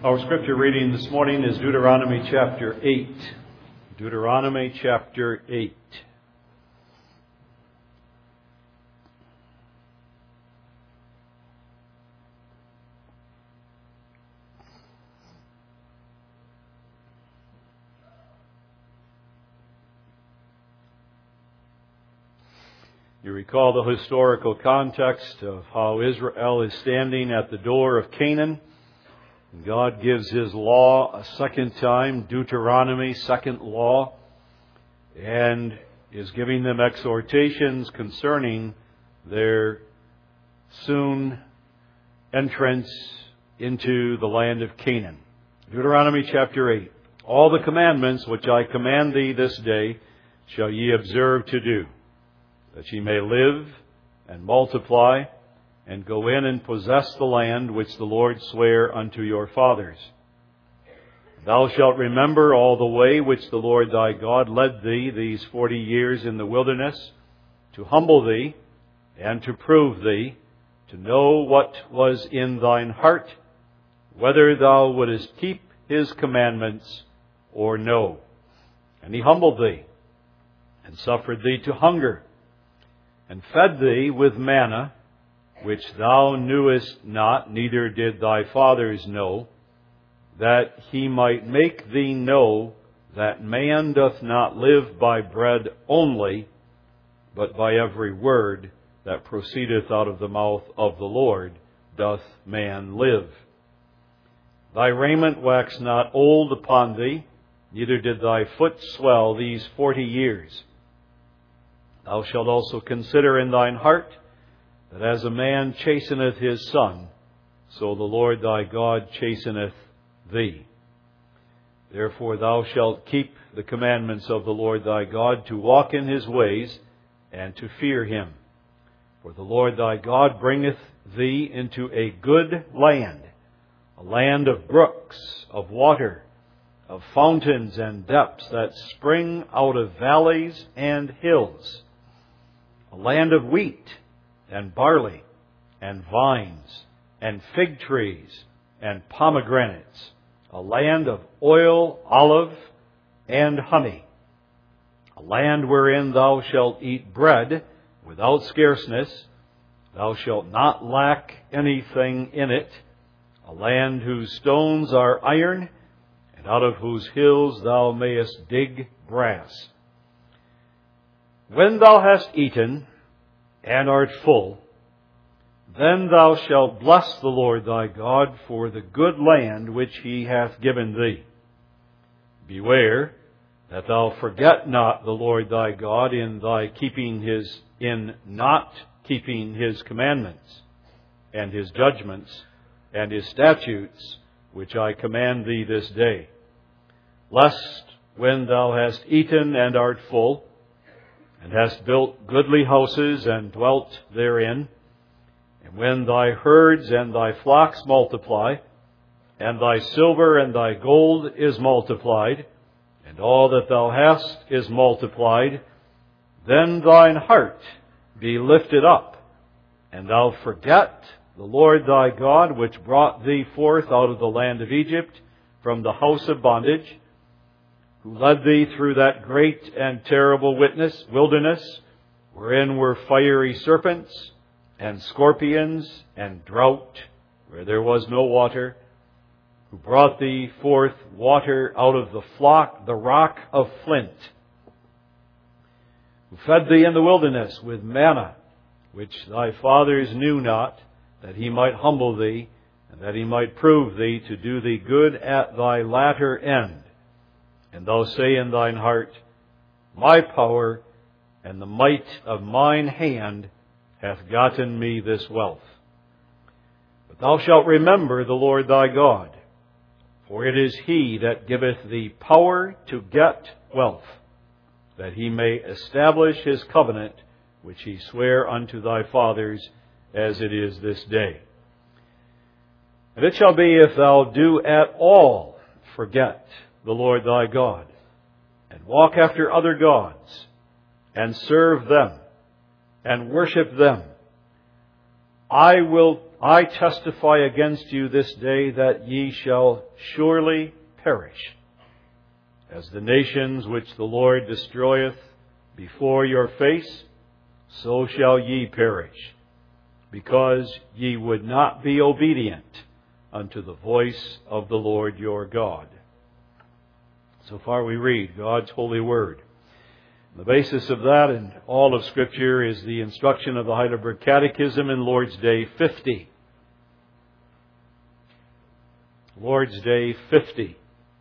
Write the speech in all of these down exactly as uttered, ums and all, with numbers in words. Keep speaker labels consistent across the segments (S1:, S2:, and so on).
S1: Our scripture reading this morning is Deuteronomy chapter eight. Deuteronomy chapter eight. You recall the historical context of how Israel is standing at the door of Canaan. God gives His law a second time, Deuteronomy, second law, and is giving them exhortations concerning their soon entrance into the land of Canaan. Deuteronomy chapter eight. All the commandments which I command thee this day shall ye observe to do, that ye may live and multiply, and go in and possess the land which the Lord sware unto your fathers. Thou shalt remember all the way which the Lord thy God led thee these forty years in the wilderness, to humble thee, and to prove thee, to know what was in thine heart, whether thou wouldest keep His commandments or no. And He humbled thee, and suffered thee to hunger, and fed thee with manna, which thou knewest not, neither did thy fathers know, that He might make thee know that man doth not live by bread only, but by every word that proceedeth out of the mouth of the Lord doth man live. Thy raiment waxed not old upon thee, neither did thy foot swell these forty years. Thou shalt also consider in thine heart, that as a man chasteneth his son, so the Lord thy God chasteneth thee. Therefore thou shalt keep the commandments of the Lord thy God, to walk in His ways, and to fear Him. For the Lord thy God bringeth thee into a good land, a land of brooks, of water, of fountains and depths that spring out of valleys and hills, a land of wheat, and barley, and vines, and fig trees, and pomegranates, a land of oil, olive, and honey, a land wherein thou shalt eat bread without scarceness, thou shalt not lack anything in it, a land whose stones are iron, and out of whose hills thou mayest dig brass. When thou hast eaten and art full, then thou shalt bless the Lord thy God for the good land which He hath given thee. Beware that thou forget not the Lord thy God in thy keeping His, in not keeping His commandments, and His judgments, and His statutes, which I command thee this day. Lest when thou hast eaten and art full, and hast built goodly houses and dwelt therein, and when thy herds and thy flocks multiply, and thy silver and thy gold is multiplied, and all that thou hast is multiplied, then thine heart be lifted up, and thou forget the Lord thy God, which brought thee forth out of the land of Egypt from the house of bondage, who led thee through that great and terrible witness, wilderness, wherein were fiery serpents, and scorpions, and drought, where there was no water, who brought thee forth water out of the flock, the rock of flint, who fed thee in the wilderness with manna, which thy fathers knew not, that He might humble thee, and that He might prove thee to do thee good at thy latter end. And thou say in thine heart, My power and the might of mine hand hath gotten me this wealth. But thou shalt remember the Lord thy God, for it is He that giveth thee power to get wealth, that He may establish His covenant, which He sware unto thy fathers, as it is this day. And it shall be, if thou do at all forget the Lord thy God, and walk after other gods, and serve them, and worship them, I will I testify against you this day that ye shall surely perish, as the nations which the Lord destroyeth before your face, so shall ye perish, because ye would not be obedient unto the voice of the Lord your God. So far we read God's holy word. The basis of that and all of Scripture is the instruction of the Heidelberg Catechism in Lord's Day fifty. Lord's Day fifty.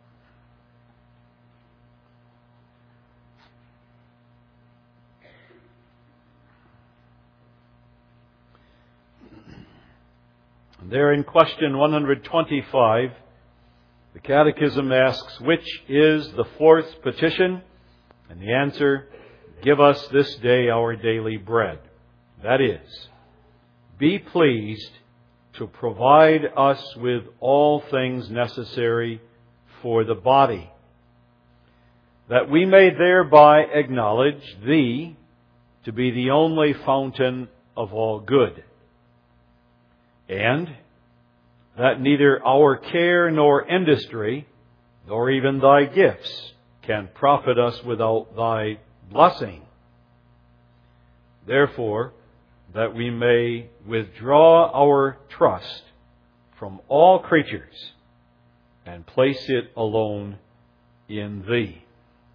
S1: And there in question one hundred twenty-five, the Catechism asks, which is the fourth petition? And the answer, give us this day our daily bread. That is, be pleased to provide us with all things necessary for the body, that we may thereby acknowledge Thee to be the only fountain of all good, and that neither our care nor industry, nor even Thy gifts, can profit us without Thy blessing. Therefore, that we may withdraw our trust from all creatures and place it alone in Thee.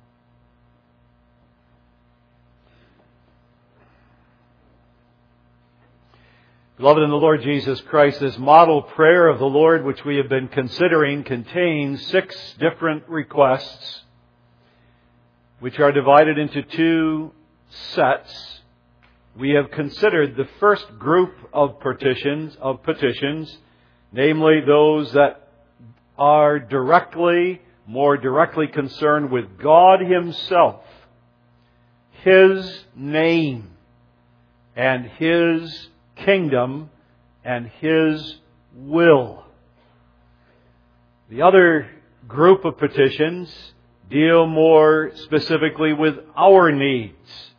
S1: Beloved in the Lord Jesus Christ, this model prayer of the Lord which we have been considering contains six different requests which are divided into two sets. We have considered the first group of petitions, of petitions, namely those that are directly, more directly concerned with God Himself, His name, and His kingdom, and His will. The other group of petitions deal more specifically with our needs,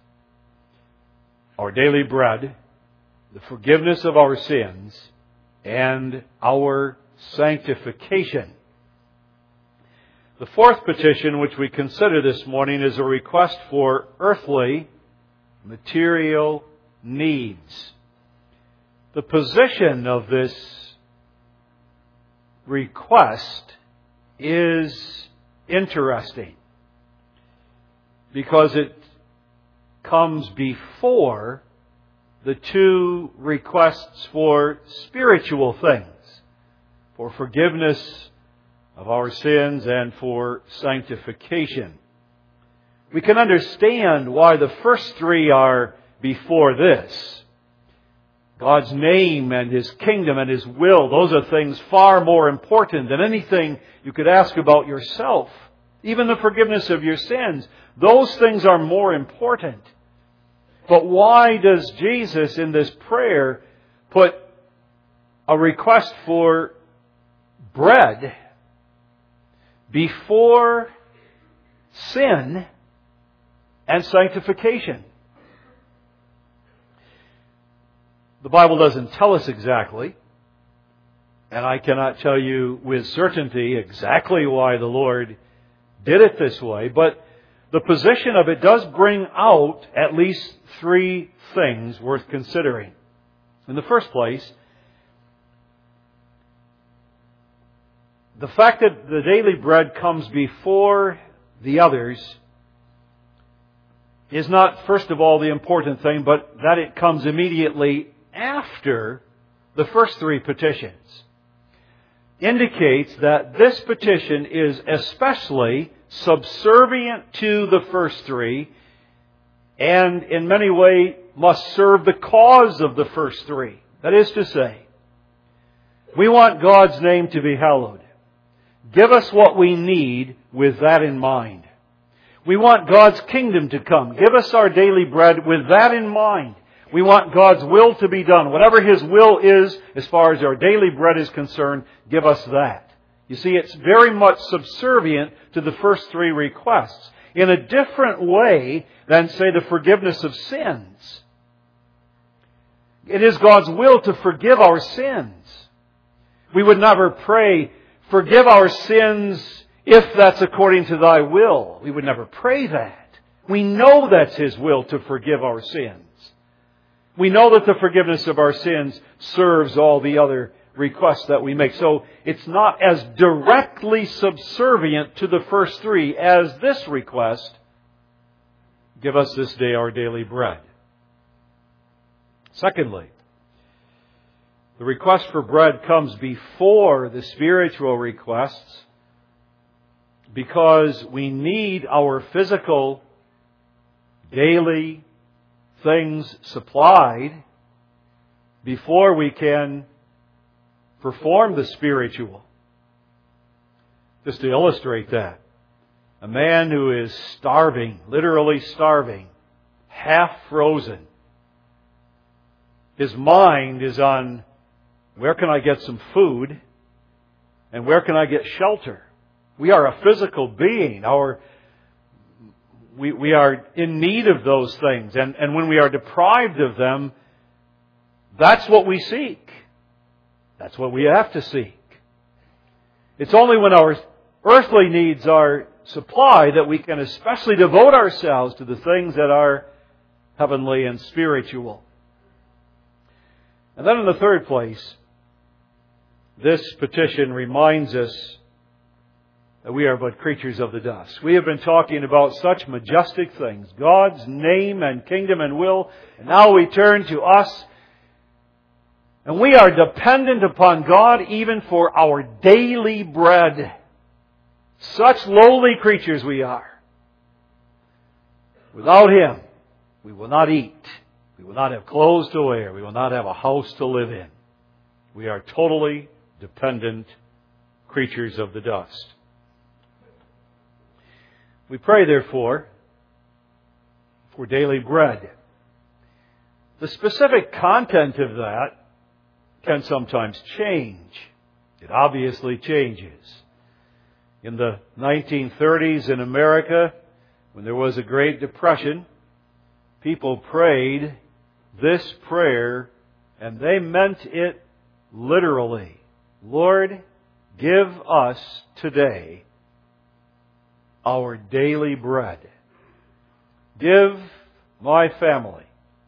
S1: our daily bread, the forgiveness of our sins, and our sanctification. The fourth petition which we consider this morning is a request for earthly, material needs. The position of this request is interesting because it comes before the two requests for spiritual things, for forgiveness of our sins and for sanctification. We can understand why the first three are before this. God's name and His kingdom and His will, those are things far more important than anything you could ask about yourself. Even the forgiveness of your sins, those things are more important. But why does Jesus in this prayer put a request for bread before sin and sanctification? The Bible doesn't tell us exactly, and I cannot tell you with certainty exactly why the Lord did it this way, but the position of it does bring out at least three things worth considering. In the first place, the fact that the daily bread comes before the others is not, first of all, the important thing, but that it comes immediately after the first three petitions indicates that this petition is especially subservient to the first three and in many ways must serve the cause of the first three. That is to say, we want God's name to be hallowed. Give us what we need with that in mind. We want God's kingdom to come. Give us our daily bread with that in mind. We want God's will to be done. Whatever His will is, as far as our daily bread is concerned, give us that. You see, it's very much subservient to the first three requests in a different way than, say, the forgiveness of sins. It is God's will to forgive our sins. We would never pray, forgive our sins if that's according to thy will. We would never pray that. We know that's His will to forgive our sins. We know that the forgiveness of our sins serves all the other requests that we make. So it's not as directly subservient to the first three as this request, give us this day our daily bread. Secondly, the request for bread comes before the spiritual requests because we need our physical daily things supplied before we can perform the spiritual. Just to illustrate that, a man who is starving, literally starving, half frozen, his mind is on where can I get some food and where can I get shelter. We are a physical being. Our We, we are in need of those things. And, and when we are deprived of them, that's what we seek. That's what we have to seek. It's only when our earthly needs are supplied that we can especially devote ourselves to the things that are heavenly and spiritual. And then in the third place, this petition reminds us that we are but creatures of the dust. We have been talking about such majestic things, God's name and kingdom and will, and now we turn to us, and we are dependent upon God even for our daily bread. Such lowly creatures we are. Without Him, we will not eat. We will not have clothes to wear. We will not have a house to live in. We are totally dependent creatures of the dust. We pray, therefore, for daily bread. The specific content of that can sometimes change. It obviously changes. In the nineteen thirties in America, when there was a Great Depression, people prayed this prayer, and they meant it literally. Lord, give us today our daily bread. Give my family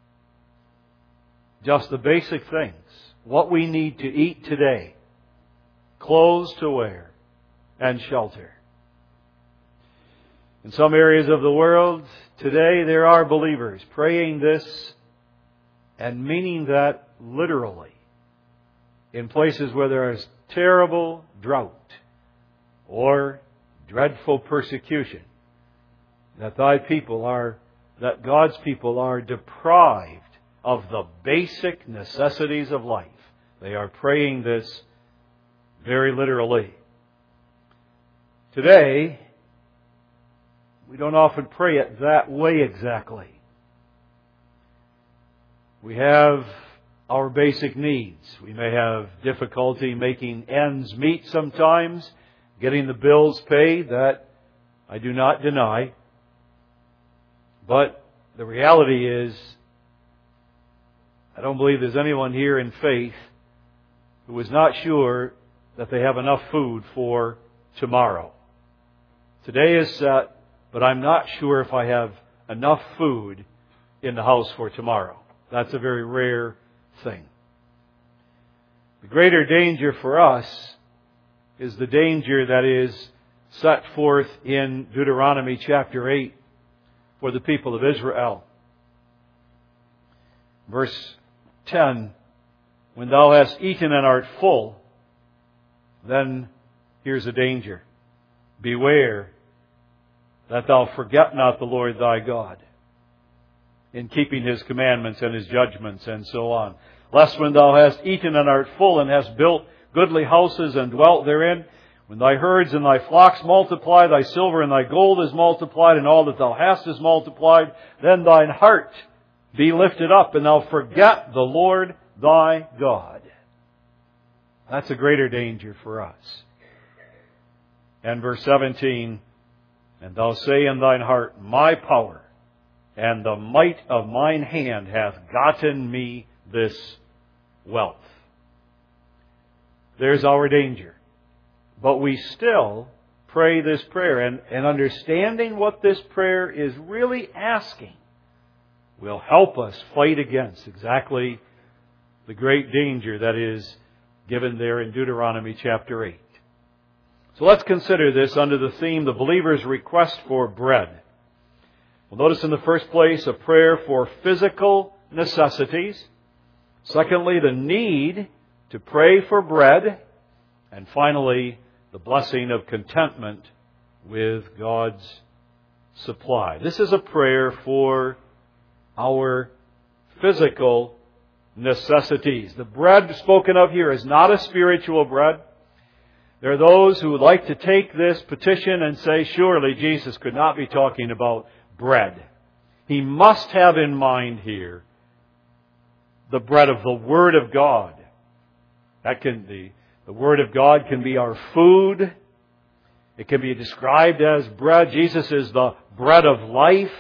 S1: just the basic things, what we need to eat today, clothes to wear, and shelter. In some areas of the world today, there are believers praying this and meaning that literally in places where there is terrible drought or dreadful persecution, that thy people are, that God's people are deprived of the basic necessities of life. They are praying this very literally. Today, we don't often pray it that way exactly. We have our basic needs. We may have difficulty making ends meet sometimes, getting the bills paid. That I do not deny. But the reality is, I don't believe there's anyone here in faith who is not sure that they have enough food for tomorrow. Today is set, but I'm not sure if I have enough food in the house for tomorrow. That's a very rare thing. The greater danger for us is the danger that is set forth in Deuteronomy chapter eight for the people of Israel. Verse ten, when thou hast eaten and art full, then here's a danger. Beware that thou forget not the Lord thy God in keeping His commandments and His judgments and so on. Lest when thou hast eaten and art full and hast built goodly houses and dwelt therein, when thy herds and thy flocks multiply, thy silver and thy gold is multiplied, and all that thou hast is multiplied, then thine heart be lifted up, and thou forget the Lord thy God. That's a greater danger for us. And verse seventeen, and thou say in thine heart, my power and the might of mine hand hath gotten me this wealth. There's our danger. But we still pray this prayer, and, and understanding what this prayer is really asking will help us fight against exactly the great danger that is given there in Deuteronomy chapter eight. So let's consider this under the theme, the believer's request for bread. We'll notice in the first place a prayer for physical necessities. Secondly, the need to pray for bread. And finally, the blessing of contentment with God's supply. This is a prayer for our physical necessities. The bread spoken of here is not a spiritual bread. There are those who would like to take this petition and say, surely Jesus could not be talking about bread. He must have in mind here the bread of the Word of God. That can be, the Word of God can be our food. It can be described as bread. Jesus is the bread of life.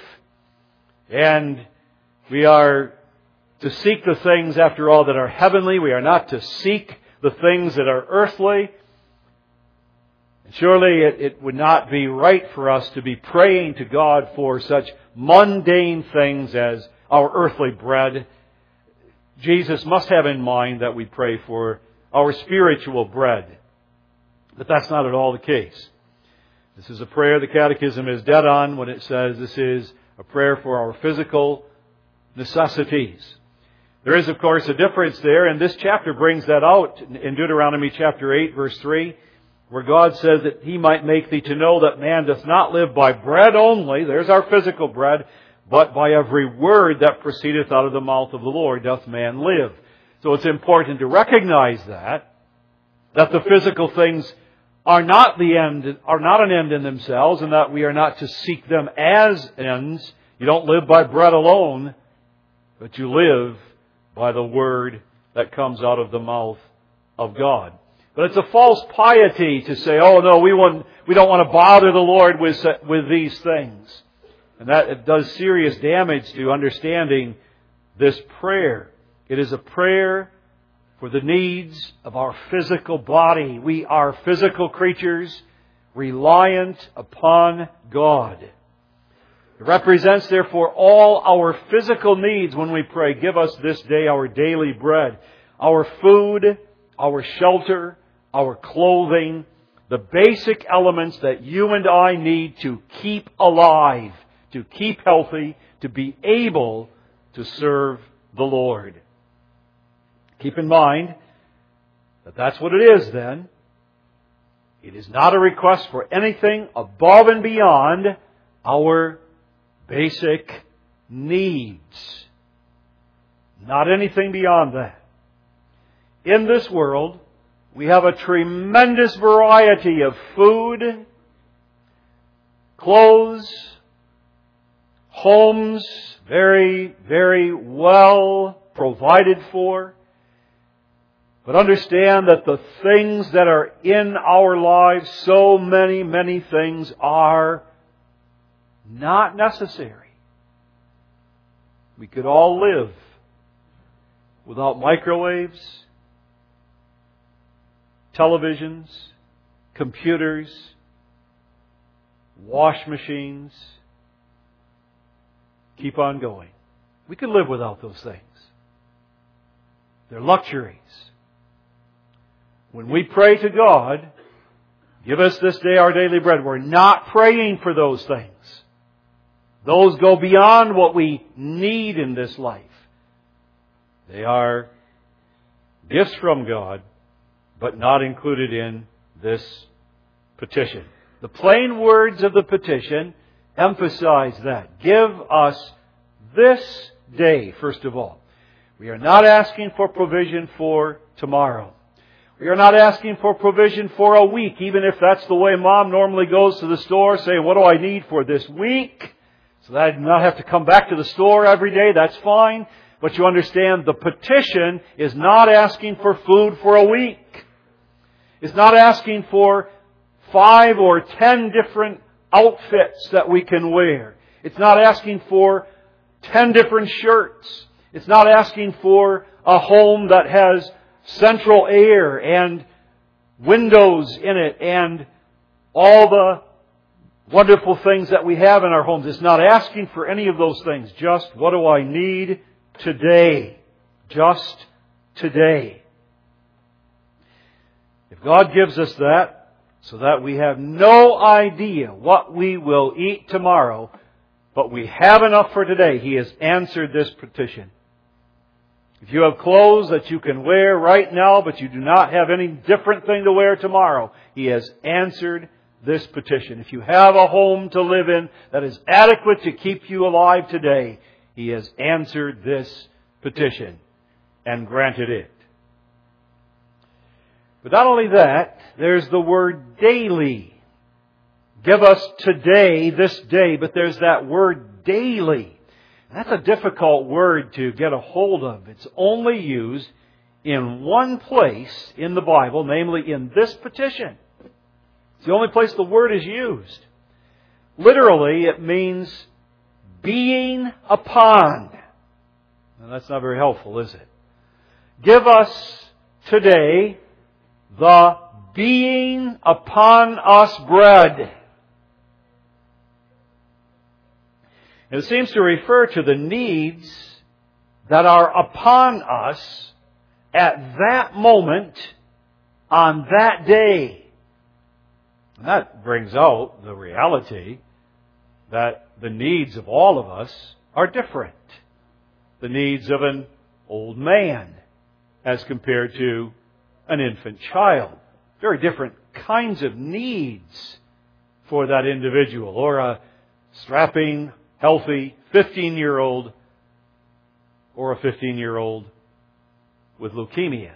S1: And we are to seek the things, after all, that are heavenly. We are not to seek the things that are earthly. And surely it, it would not be right for us to be praying to God for such mundane things as our earthly bread. Jesus must have in mind that we pray for our spiritual bread. But that's not at all the case. This is a prayer the Catechism is dead on when it says this is a prayer for our physical necessities. There is, of course, a difference there, and this chapter brings that out in Deuteronomy chapter eight, verse three, where God says that He might make thee to know that man doth not live by bread only, there's our physical bread, but by every word that proceedeth out of the mouth of the Lord doth man live. So it's important to recognize that, that the physical things are not the end, are not an end in themselves, and that we are not to seek them as ends. You don't live by bread alone, but you live by the Word that comes out of the mouth of God. But it's a false piety to say, oh no, we want, we don't want to bother the Lord with, with these things. And that it does serious damage to understanding this prayer. It is a prayer for the needs of our physical body. We are physical creatures reliant upon God. It represents, therefore, all our physical needs when we pray, give us this day our daily bread. Our food, our shelter, our clothing, the basic elements that you and I need to keep alive, to keep healthy, to be able to serve the Lord. Keep in mind that that's what it is then. It is not a request for anything above and beyond our basic needs. Not anything beyond that. In this world, we have a tremendous variety of food, clothes, homes, very, very well provided for. But understand that the things that are in our lives, so many, many things are not necessary. We could all live without microwaves, televisions, computers, wash machines. Keep on going. We could live without those things. They're luxuries. When we pray to God, give us this day our daily bread, we're not praying for those things. Those go beyond what we need in this life. They are gifts from God, but not included in this petition. The plain words of the petition emphasize that. Give us this day, first of all. We are not asking for provision for tomorrow. We are not asking for provision for a week, even if that's the way Mom normally goes to the store, saying, what do I need for this week? So that I do not have to come back to the store every day, that's fine. But you understand, the petition is not asking for food for a week. It's not asking for five or ten different outfits that we can wear. It's not asking for ten different shirts. It's not asking for a home that has central air and windows in it and all the wonderful things that we have in our homes. It's not asking for any of those things. Just, what do I need today? Just today. If God gives us that, so that we have no idea what we will eat tomorrow, but we have enough for today, He has answered this petition. If you have clothes that you can wear right now, but you do not have any different thing to wear tomorrow, He has answered this petition. If you have a home to live in that is adequate to keep you alive today, He has answered this petition and granted it. But not only that, there's the word daily. Give us today, this day, but there's that word daily. That's a difficult word to get a hold of. It's only used in one place in the Bible, namely in this petition. It's the only place the word is used. Literally, it means being upon. And that's not very helpful, is it? Give us today the being upon us bread. It seems to refer to the needs that are upon us at that moment on that day. And that brings out the reality that the needs of all of us are different. The needs of an old man as compared to an infant child. Very different kinds of needs for that individual. Or a strapping, healthy fifteen-year-old or a fifteen-year-old with leukemia.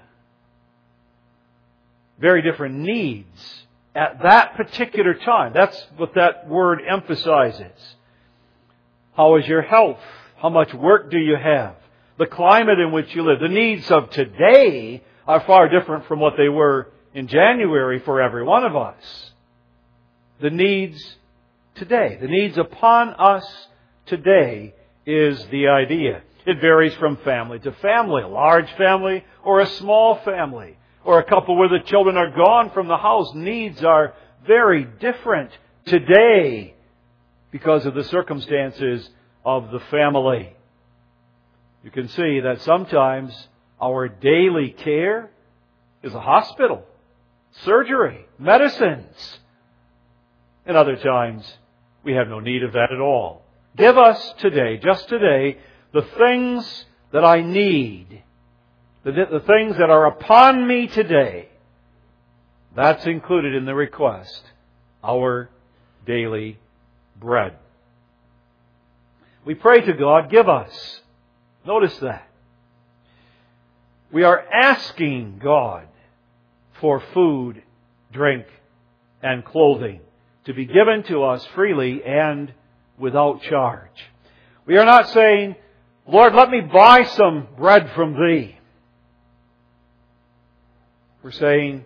S1: Very different needs at that particular time. That's what that word emphasizes. How is your health? How much work do you have? The climate in which you live. The needs of today are far different from what they were in January for every one of us. The needs today, the needs upon us today is the idea. It varies from family to family, a large family or a small family, or a couple where the children are gone from the house. Needs are very different today because of the circumstances of the family. You can see that sometimes our daily care is a hospital, surgery, medicines. And other times, we have no need of that at all. Give us today, just today, the things that I need, the, the things that are upon me today. That's included in the request, our daily bread. We pray to God, give us. Notice that. We are asking God for food, drink, and clothing to be given to us freely and without charge. We are not saying, Lord, let me buy some bread from Thee. We're saying,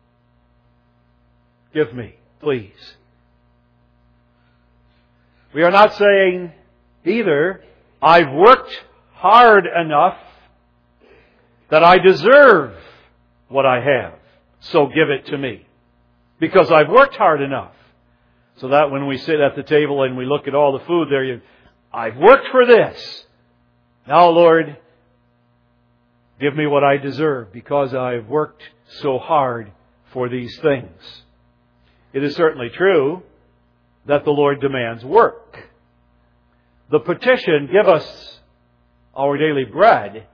S1: give me, please. We are not saying either, I've worked hard enough that I deserve what I have, so give it to me. Because I've worked hard enough. So that when we sit at the table and we look at all the food there, you, I've worked for this. Now, Lord, give me what I deserve because I've worked so hard for these things. It is certainly true that the Lord demands work. The petition, give us our daily bread,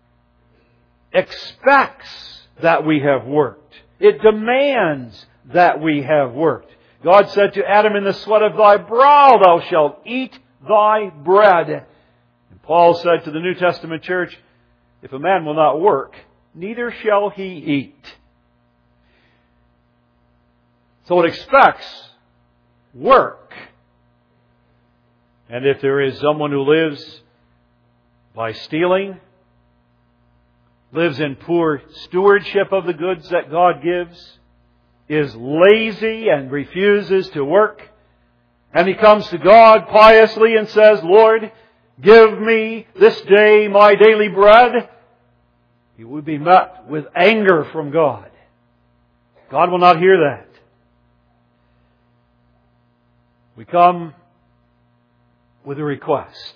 S1: expects that we have worked. It demands that we have worked. God said to Adam, in the sweat of thy brow thou shalt eat thy bread. And Paul said to the New Testament church, if a man will not work, neither shall he eat. So it expects work. And if there is someone who lives by stealing, lives in poor stewardship of the goods that God gives, is lazy and refuses to work, and he comes to God piously and says, Lord, give me this day my daily bread, he would be met with anger from God. God will not hear that. We come with a request.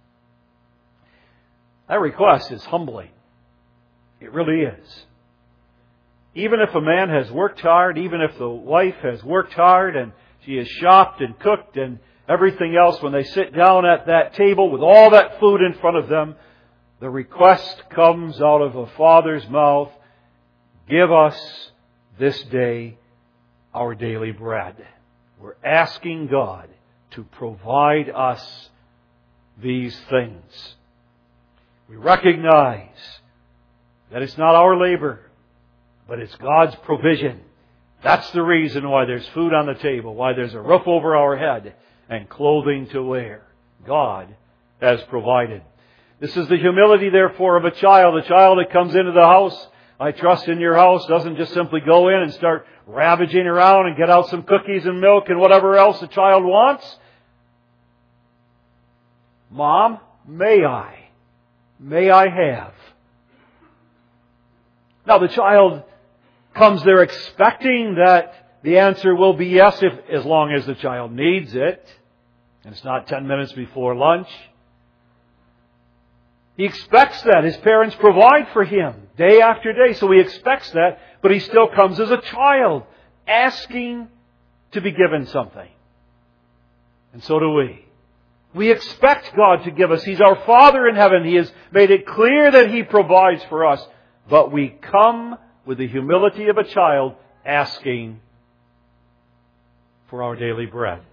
S1: That request is humbling. It really is. Even if a man has worked hard, even if the wife has worked hard and she has shopped and cooked and everything else, when they sit down at that table with all that food in front of them, the request comes out of a father's mouth, give us this day our daily bread. We're asking God to provide us these things. We recognize that it's not our labor, but it's God's provision. That's the reason why there's food on the table, why there's a roof over our head and clothing to wear. God has provided. This is the humility, therefore, of a child. A child that comes into the house, I trust in your house, doesn't just simply go in and start ravaging around and get out some cookies and milk and whatever else a child wants. Mom, may I? May I have? Now the child comes there expecting that the answer will be yes, if as long as the child needs it. And it's not ten minutes before lunch. He expects that. His parents provide for him day after day. So he expects that. But he still comes as a child, asking to be given something. And so do we. We expect God to give us. He's our Father in heaven. He has made it clear that He provides for us. But we come with the humility of a child, asking for our daily bread.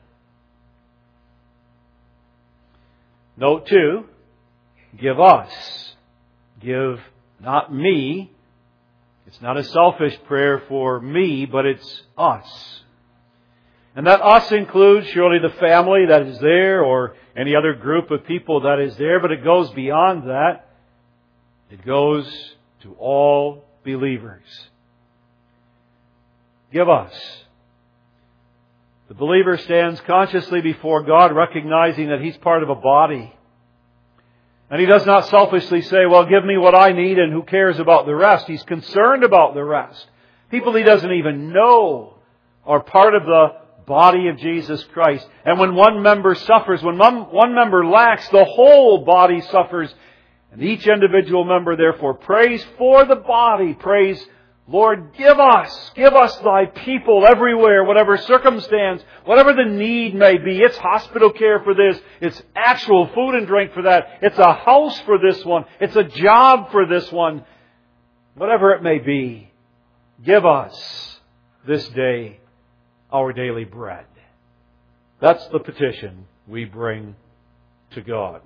S1: Note two, give us. Give not me. It's not a selfish prayer for me, but it's us. And that us includes surely the family that is there or any other group of people that is there, but it goes beyond that. It goes to all believers. Give us. The believer stands consciously before God, recognizing that he's part of a body. And he does not selfishly say, well, give me what I need and who cares about the rest. He's concerned about the rest. People he doesn't even know are part of the body of Jesus Christ. And when one member suffers, when one member lacks, the whole body suffers. And each individual member therefore prays for the body, prays, Lord, give us, give us Thy people everywhere, whatever circumstance, whatever the need may be. It's hospital care for this. It's actual food and drink for that. It's a house for this one. It's a job for this one. Whatever it may be, give us this day our daily bread. That's the petition we bring to God.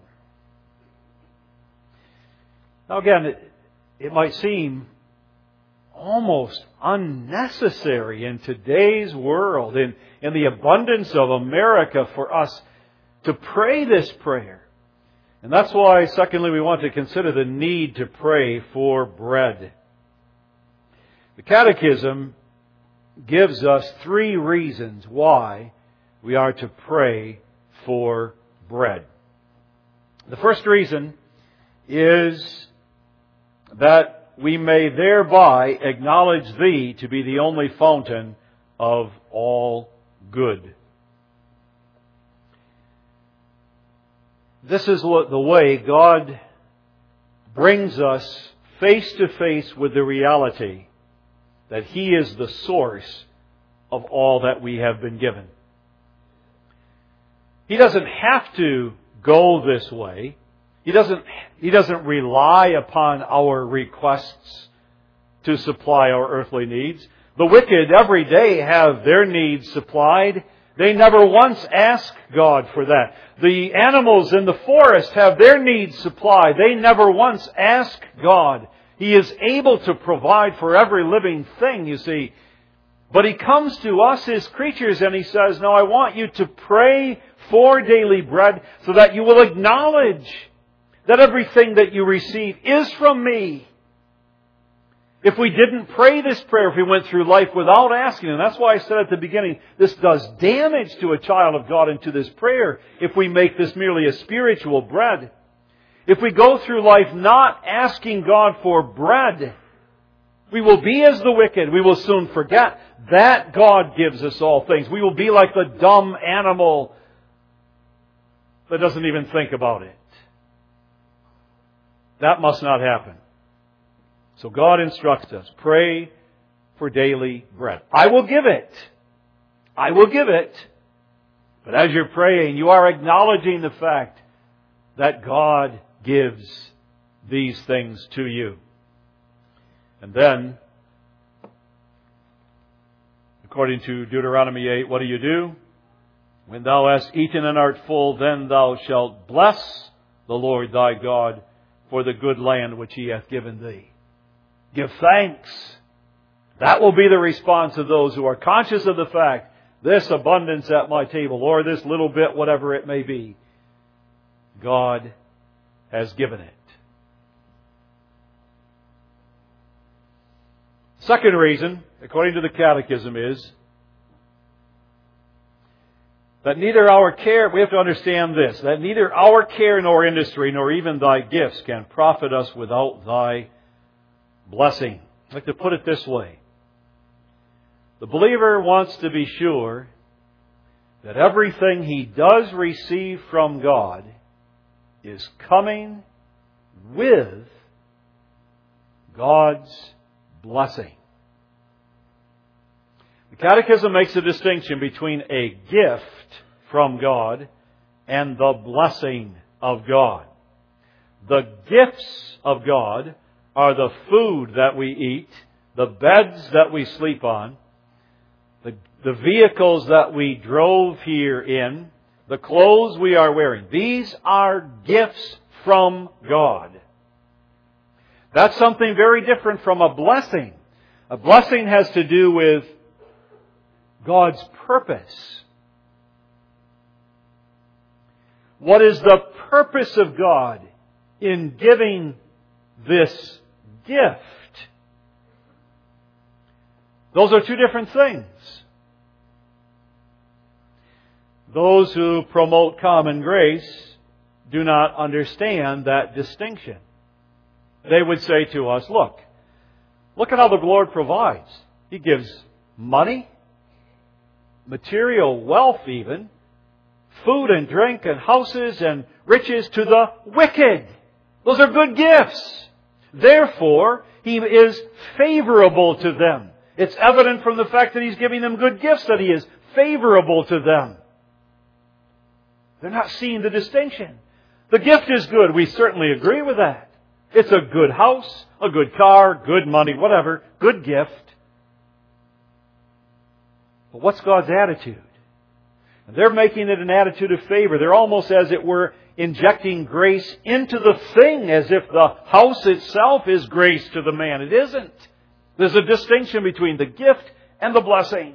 S1: Now again, it, it might seem almost unnecessary in today's world, in, in the abundance of America, for us to pray this prayer. And that's why, secondly, we want to consider the need to pray for bread. The Catechism gives us three reasons why we are to pray for bread. The first reason is that we may thereby acknowledge Thee to be the only fountain of all good. This is the way God brings us face to face with the reality that He is the source of all that we have been given. He doesn't have to go this way. He doesn't, he doesn't rely upon our requests to supply our earthly needs. The wicked every day have their needs supplied. They never once ask God for that. The animals in the forest have their needs supplied. They never once ask God. He is able to provide for every living thing, you see. But He comes to us, His creatures, and He says, now I want you to pray for daily bread so that you will acknowledge that everything that you receive is from me. If we didn't pray this prayer, if we went through life without asking, and that's why I said at the beginning, this does damage to a child of God and to this prayer if we make this merely a spiritual bread. If we go through life not asking God for bread, we will be as the wicked. We will soon forget that God gives us all things. We will be like the dumb animal that doesn't even think about it. That must not happen. So God instructs us, pray for daily bread. I will give it. I will give it. But as you're praying, you are acknowledging the fact that God gives these things to you. And then, according to Deuteronomy eight, what do you do? When thou hast eaten and art full, then thou shalt bless the Lord thy God for the good land which He hath given thee. Give thanks. That will be the response of those who are conscious of the fact, this abundance at my table, or this little bit, whatever it may be, God has given it. Second reason, according to the Catechism, is that neither our care, we have to understand this, that neither our care nor industry nor even thy gifts can profit us without thy blessing. I'd like to put it this way. The believer wants to be sure that everything he does receive from God is coming with God's blessing. The Catechism makes a distinction between a gift from God and the blessing of God. The gifts of God are the food that we eat, the beds that we sleep on, the, the vehicles that we drove here in, the clothes we are wearing. These are gifts from God. That's something very different from a blessing. A blessing has to do with God's purpose. What is the purpose of God in giving this gift? Those are two different things. Those who promote common grace do not understand that distinction. They would say to us, look, look at how the Lord provides. He gives money, material wealth even, food and drink and houses and riches to the wicked. Those are good gifts. Therefore, He is favorable to them. It's evident from the fact that He's giving them good gifts that He is favorable to them. They're not seeing the distinction. The gift is good. We certainly agree with that. It's a good house, a good car, good money, whatever. Good gift. But what's God's attitude? And they're making it an attitude of favor. They're almost, as it were, injecting grace into the thing, as if the house itself is grace to the man. It isn't. There's a distinction between the gift and the blessing.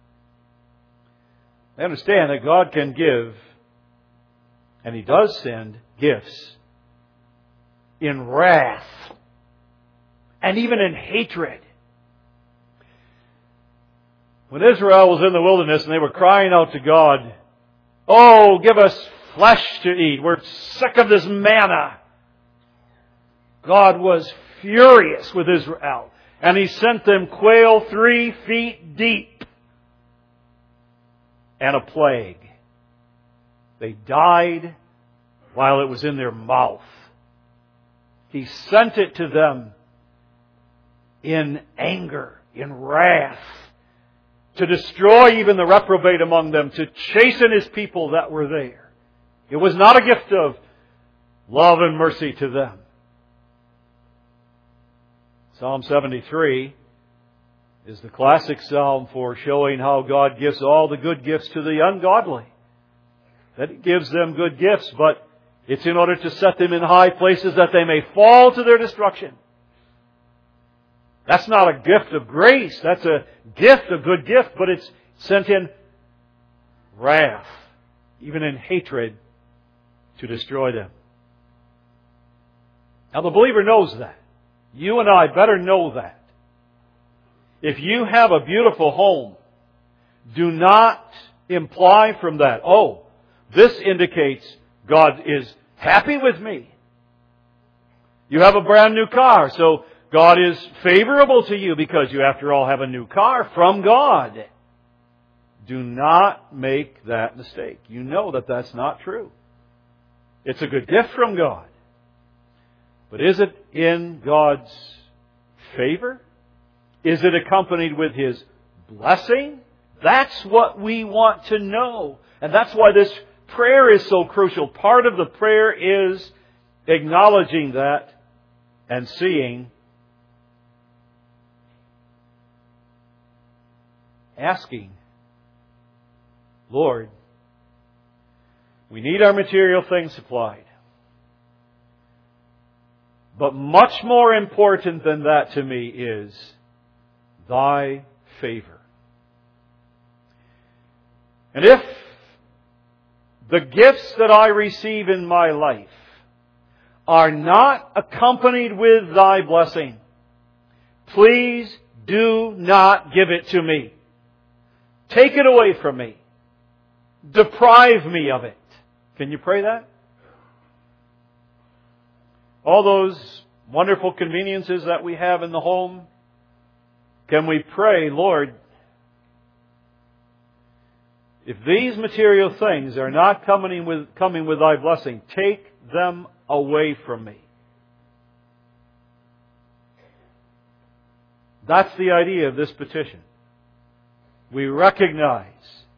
S1: They understand that God can give, and He does send gifts in wrath and even in hatred. When Israel was in the wilderness and they were crying out to God, "Oh, give us flesh to eat. We're sick of this manna." God was furious with Israel, and He sent them quail three feet deep and a plague. They died while it was in their mouth. He sent it to them in anger, in wrath, to destroy even the reprobate among them, to chasten His people that were there. It was not a gift of love and mercy to them. Psalm seventy-three is the classic psalm for showing how God gives all the good gifts to the ungodly. That He gives them good gifts, but it's in order to set them in high places that they may fall to their destruction. That's not a gift of grace. That's a gift, a good gift, but it's sent in wrath, even in hatred, to destroy them. Now the believer knows that. You and I better know that. If you have a beautiful home, do not imply from that, oh, this indicates God is happy with me. You have a brand new car, so God is favorable to you because you, after all, have a new car from God. Do not make that mistake. You know that that's not true. It's a good gift from God. But is it in God's favor? Is it accompanied with His blessing? That's what we want to know. And that's why this prayer is so crucial. Part of the prayer is acknowledging that and seeing, asking, Lord, we need our material things supplied. But much more important than that to me is Thy favor. And if the gifts that I receive in my life are not accompanied with Thy blessing, please do not give it to me. Take it away from me. Deprive me of it. Can you pray that? All those wonderful conveniences that we have in the home, can we pray, Lord, if these material things are not coming with, coming with Thy blessing, take them away from me. That's the idea of this petition. We recognize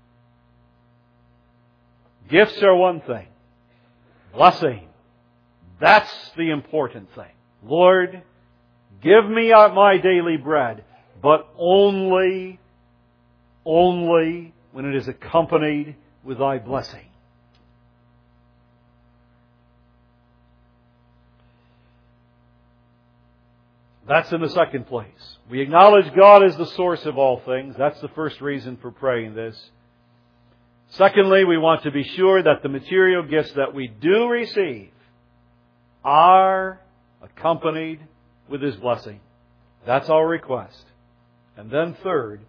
S1: gifts are one thing. Blessing, that's the important thing. Lord, give me my daily bread, but only, only when it is accompanied with Thy blessing. That's in the second place. We acknowledge God as the source of all things. That's the first reason for praying this. Secondly, we want to be sure that the material gifts that we do receive are accompanied with His blessing. That's our request. And then third,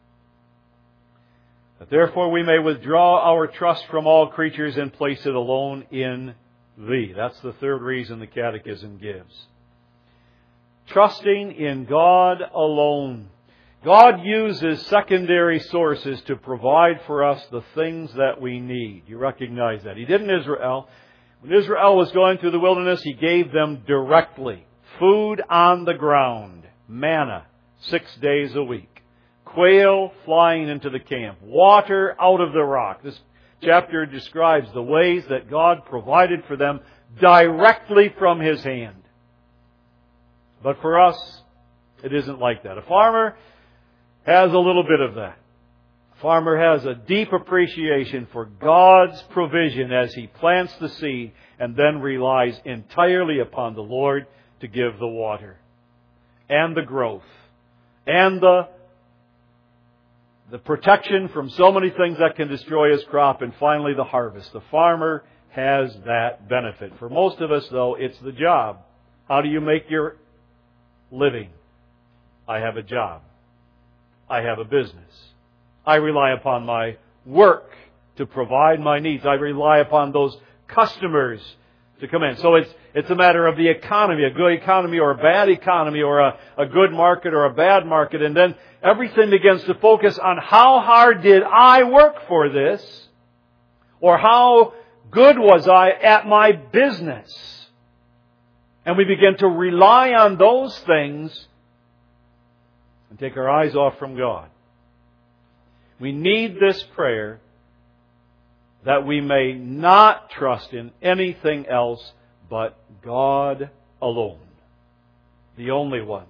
S1: that therefore we may withdraw our trust from all creatures and place it alone in Thee. That's the third reason the Catechism gives. Trusting in God alone. God uses secondary sources to provide for us the things that we need. You recognize that. He did in Israel. When Israel was going through the wilderness, He gave them directly food on the ground, manna, six days a week, quail flying into the camp, water out of the rock. This chapter describes the ways that God provided for them directly from His hand. But for us, it isn't like that. A farmer has a little bit of that. A farmer has a deep appreciation for God's provision as he plants the seed and then relies entirely upon the Lord to give the water and the growth and the, the protection from so many things that can destroy his crop, and finally the harvest. The farmer has that benefit. For most of us, though, it's the job. How do you make your living? I have a job. I have a business. I rely upon my work to provide my needs. I rely upon those customers to come in. So it's it's a matter of the economy, a good economy or a bad economy, or a, a good market or a bad market. And then everything begins to focus on how hard did I work for this, or how good was I at my business. And we begin to rely on those things and take our eyes off from God. We need this prayer that we may not trust in anything else but God alone, the only one.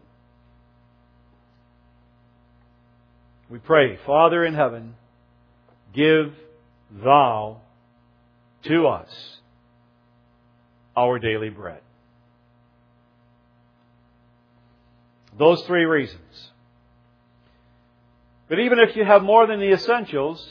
S1: We pray, Father in heaven, give Thou to us our daily bread. Those three reasons. But even if you have more than the essentials,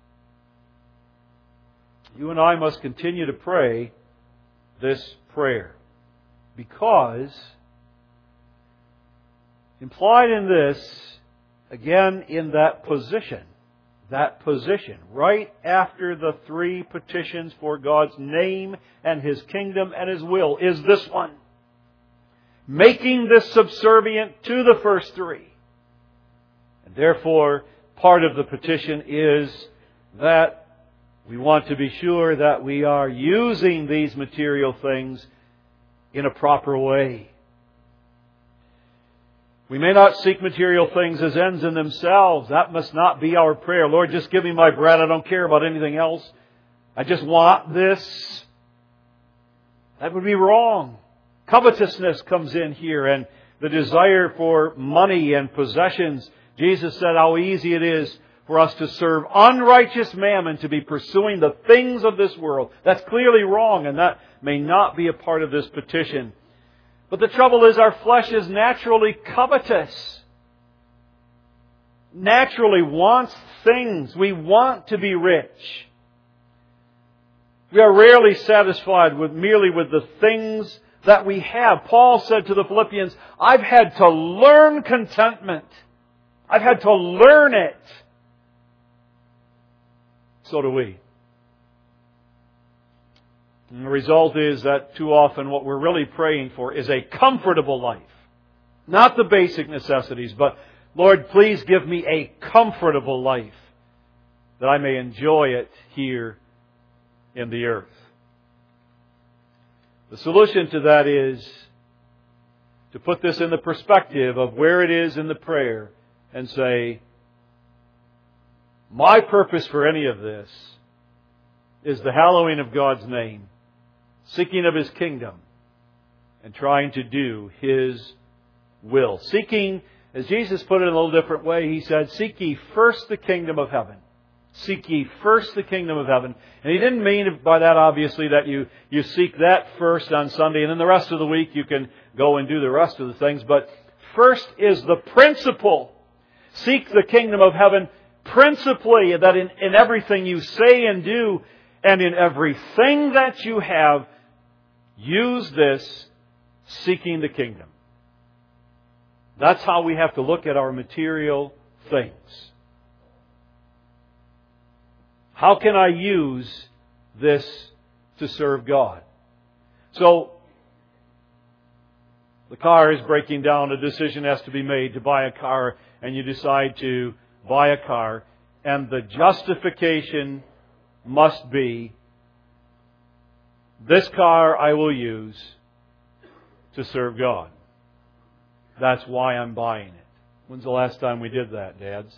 S1: you and I must continue to pray this prayer. Because implied in this again in that position, that position, right after the three petitions for God's name and His kingdom and His will, is this one. Making this subservient to the first three. And therefore, part of the petition is that we want to be sure that we are using these material things in a proper way. We may not seek material things as ends in themselves. That must not be our prayer. Lord, just give me my bread. I don't care about anything else. I just want this. That would be wrong. Covetousness comes in here, and the desire for money and possessions. Jesus said how easy it is for us to serve unrighteous mammon, to be pursuing the things of this world. That's clearly wrong, and that may not be a part of this petition. But the trouble is, our flesh is naturally covetous. Naturally wants things. We want to be rich. We are rarely satisfied with merely with the things that we have. Paul said to the Philippians, I've had to learn contentment. I've had to learn it. So do we. And the result is that too often what we're really praying for is a comfortable life. Not the basic necessities, but Lord, please give me a comfortable life that I may enjoy it here in the earth. The solution to that is to put this in the perspective of where it is in the prayer and say, my purpose for any of this is the hallowing of God's name, seeking of His kingdom, and trying to do His will. Seeking, as Jesus put it in a little different way, He said, seek ye first the kingdom of heaven. Seek ye first the kingdom of heaven. And He didn't mean by that, obviously, that you, you seek that first on Sunday, and then the rest of the week you can go and do the rest of the things. But first is the principle. Seek the kingdom of heaven principally, that in, in everything you say and do, and in everything that you have, use this, seeking the kingdom. That's how we have to look at our material things. How can I use this to serve God? So, the car is breaking down, a decision has to be made to buy a car, and you decide to buy a car, and the justification must be, this car I will use to serve God. That's why I'm buying it. When's the last time we did that, dads?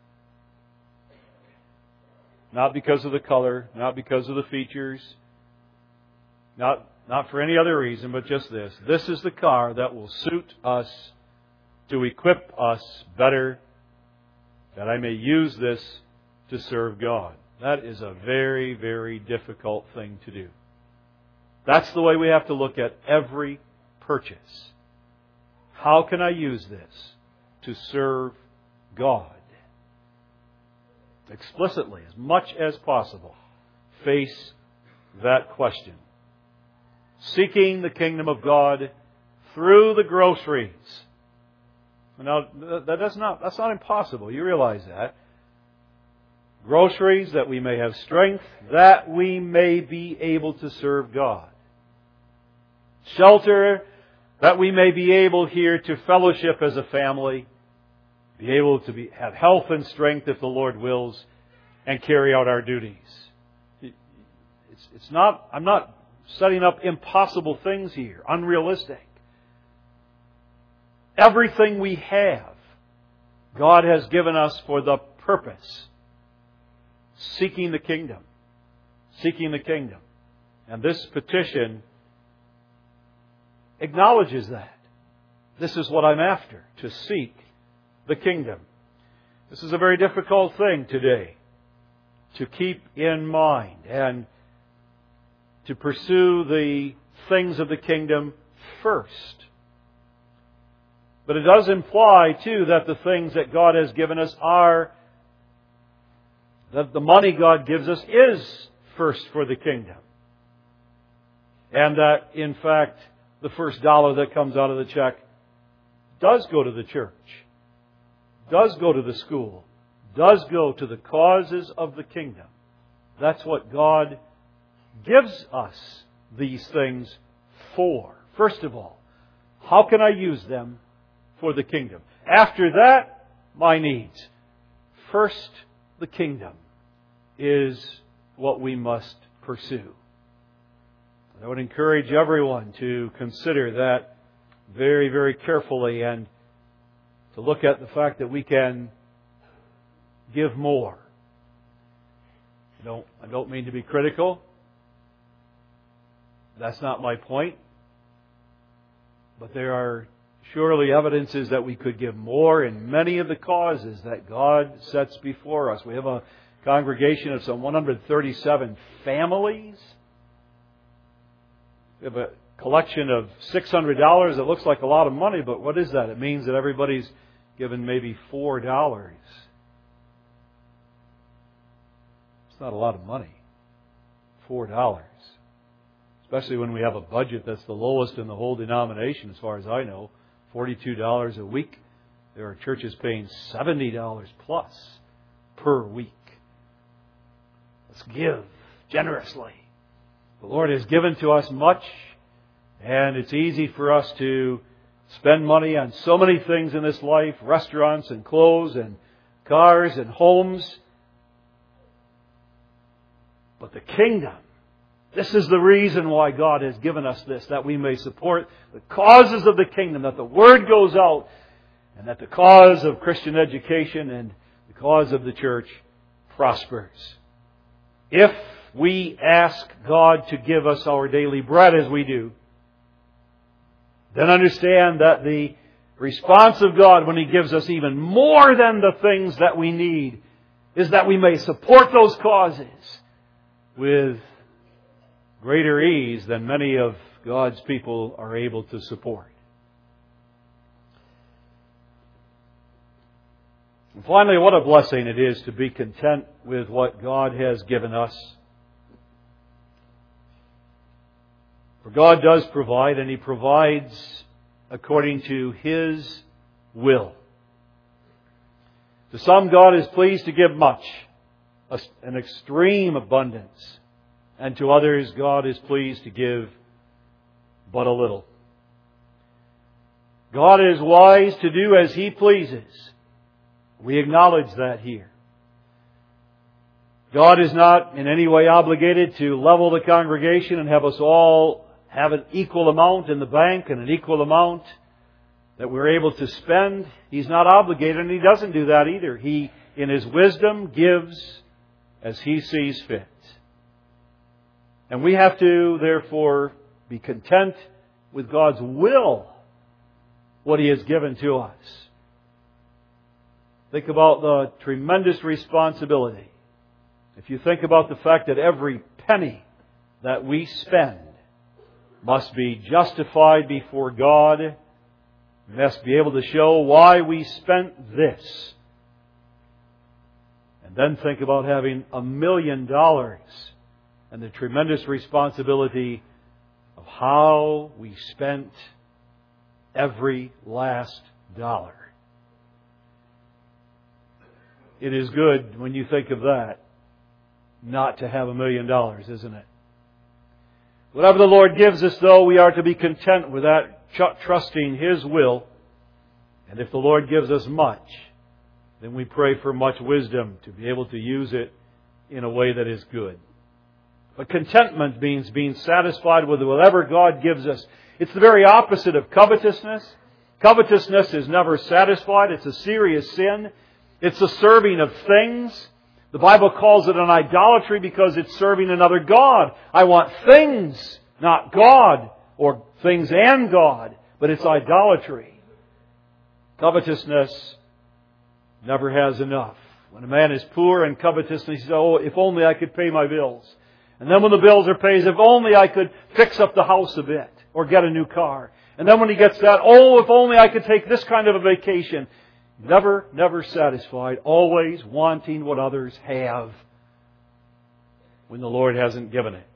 S1: Not because of the color, not because of the features, not, not for any other reason, but just this. This is the car that will suit us, to equip us better, that I may use this to serve God. That is a very, very difficult thing to do. That's the way we have to look at every purchase. How can I use this to serve God? Explicitly, as much as possible, face that question. Seeking the kingdom of God through the groceries. Now, that is not, that's not impossible. You realize that. Groceries, that we may have strength, that we may be able to serve God. Shelter, that we may be able here to fellowship as a family, be able to be, have health and strength if the Lord wills, and carry out our duties. It's, it's not, I'm not setting up impossible things here, unrealistic. Everything we have, God has given us for the purpose. Seeking the kingdom. Seeking the kingdom. And this petition acknowledges that. This is what I'm after, to seek the kingdom. This is a very difficult thing today to keep in mind and to pursue the things of the kingdom first. But it does imply, too, that the things that God has given us are, that the money God gives us is first for the kingdom. And that, in fact, the first dollar that comes out of the check does go to the church. does go to the school, does go to the causes of the kingdom. That's what God gives us these things for. First of all, how can I use them for the kingdom? After that, my needs. First, the kingdom is what we must pursue. I would encourage everyone to consider that very, very carefully and to look at the fact that we can give more. I don't, I don't mean to be critical. That's not my point. But there are surely evidences that we could give more in many of the causes that God sets before us. We have a congregation of some one hundred thirty-seven families. We have a collection of six hundred dollars. It looks like a lot of money, but what is that? It means that everybody's given maybe four dollars. It's not a lot of money. four dollars. Especially when we have a budget that's the lowest in the whole denomination, as far as I know. forty-two dollars a week. There are churches paying seventy dollars plus per week. Let's give generously. The Lord has given to us much, and it's easy for us to spend money on so many things in this life, restaurants and clothes and cars and homes. But the kingdom, this is the reason why God has given us this, that we may support the causes of the kingdom, that the word goes out, and that the cause of Christian education and the cause of the church prospers. If we ask God to give us our daily bread as we do, then understand that the response of God when He gives us even more than the things that we need is that we may support those causes with greater ease than many of God's people are able to support. And finally, what a blessing it is to be content with what God has given us. For God does provide, and He provides according to His will. To some, God is pleased to give much, an extreme abundance. And to others, God is pleased to give but a little. God is wise to do as He pleases. We acknowledge that here. God is not in any way obligated to level the congregation and have us all have an equal amount in the bank and an equal amount that we're able to spend. He's not obligated, and He doesn't do that either. He, in His wisdom, gives as He sees fit. And we have to, therefore, be content with God's will, what He has given to us. Think about the tremendous responsibility. If you think about the fact that every penny that we spend must be justified before God, we must be able to show why we spent this. And then think about having a million dollars and the tremendous responsibility of how we spent every last dollar. It is good, when you think of that, not to have a million dollars, isn't it? Whatever the Lord gives us, though, we are to be content with that, trusting His will. And if the Lord gives us much, then we pray for much wisdom to be able to use it in a way that is good. But contentment means being satisfied with whatever God gives us. It's the very opposite of covetousness. Covetousness is never satisfied. It's a serious sin. It's the serving of things. The Bible calls it an idolatry because it's serving another God. I want things, not God, or things and God, but it's idolatry. Covetousness never has enough. When a man is poor and covetous, he says, oh, if only I could pay my bills. And then when the bills are paid, if only I could fix up the house a bit or get a new car. And then when he gets that, oh, if only I could take this kind of a vacation. Never, never satisfied, always wanting what others have when the Lord hasn't given it.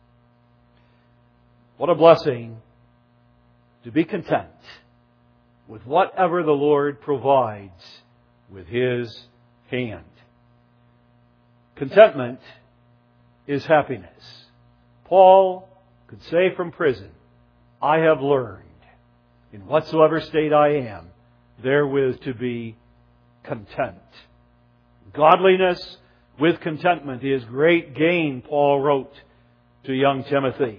S1: What a blessing to be content with whatever the Lord provides with His hand. Contentment is happiness. Paul could say from prison, I have learned, in whatsoever state I am, therewith to be content. Godliness with contentment is great gain, Paul wrote to young Timothy.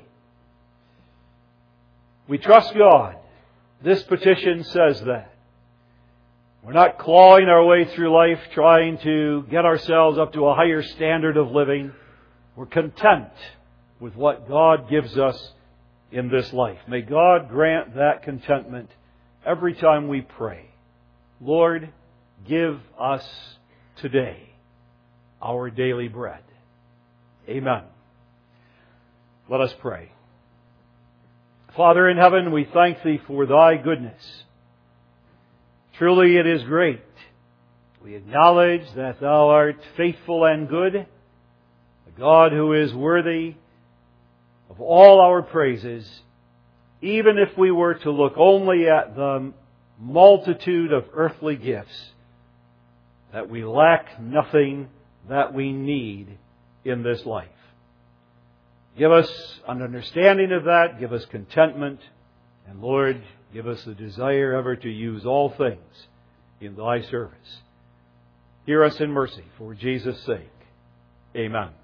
S1: We trust God. This petition says that. We're not clawing our way through life trying to get ourselves up to a higher standard of living. We're content with what God gives us in this life. May God grant that contentment every time we pray. Lord, give us today our daily bread. Amen. Let us pray. Father in heaven, we thank Thee for Thy goodness. Truly it is great. We acknowledge that Thou art faithful and good, a God who is worthy of all our praises, even if we were to look only at the multitude of earthly gifts, that we lack nothing that we need in this life. Give us an understanding of that. Give us contentment. And Lord, give us the desire ever to use all things in Thy service. Hear us in mercy for Jesus' sake. Amen.